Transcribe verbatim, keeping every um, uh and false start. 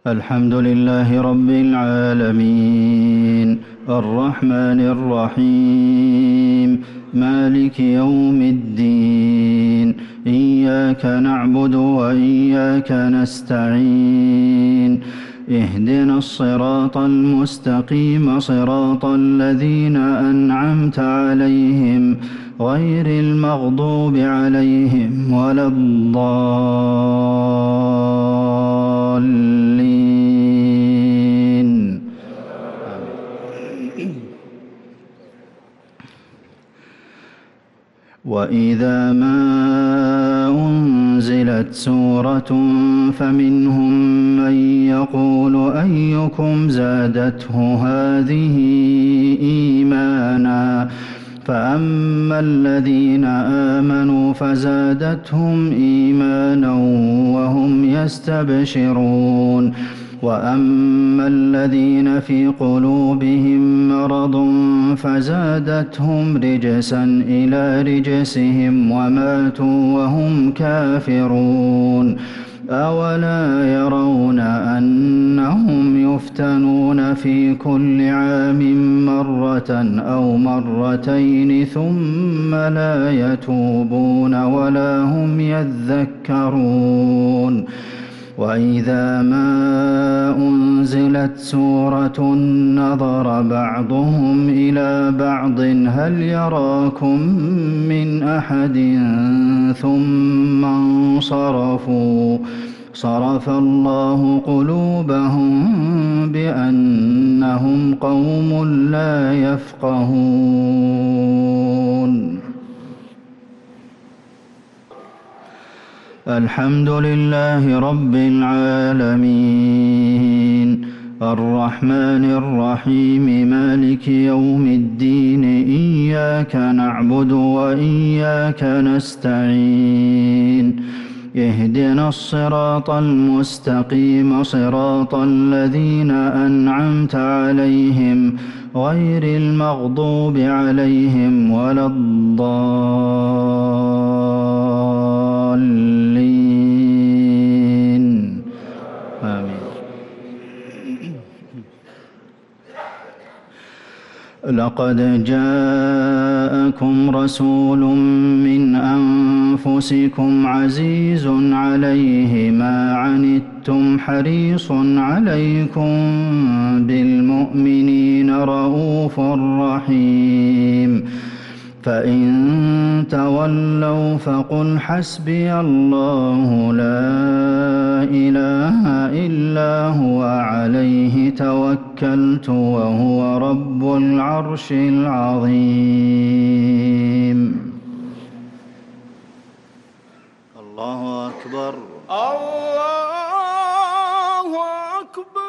الحمد لله رب العالمين الرحمن الرحيم مالك يوم الدين إياك نعبد وإياك نستعين اهدنا الصراط المستقيم صراط الذين أنعمت عليهم غير المغضوب عليهم ولا الضالين. وإذا ما أنزلت سورة فمنهم من يقول أيكم زادته هذه إيمانا فأما الذين آمنوا فزادتهم إيمانا وهم يستبشرون وأما الذين في قلوبهم مرض فزادتهم رجسا إلى رجسهم وماتوا وهم كافرون أولا يرون أنهم يفتنون في كل عام مرة أو مرتين ثم لا يتوبون ولا هم يذكرون وإذا ما أنزلت سورة نظر بعضهم إلى بعض هل يراكم من أحد ثم انصرفوا صرف الله قلوبهم بأنهم قوم لا يفقهون. الحمد لله رب العالمين الرحمن الرحيم مالك يوم الدين إياك نعبد وإياك نستعين اهدنا الصراط المستقيم صراط الذين أنعمت عليهم غير المغضوب عليهم ولا الضالين. آمين. لقد جاءكم رسول من أنفسكم عزيز عليه ما عنتم حريص عليكم بالمؤمنين رءوف رحيم فإن تولوا فقل حسبي الله لا إله إلا هو عليه توكلت وهو رب العرش العظيم. الله أكبر. الله أكبر.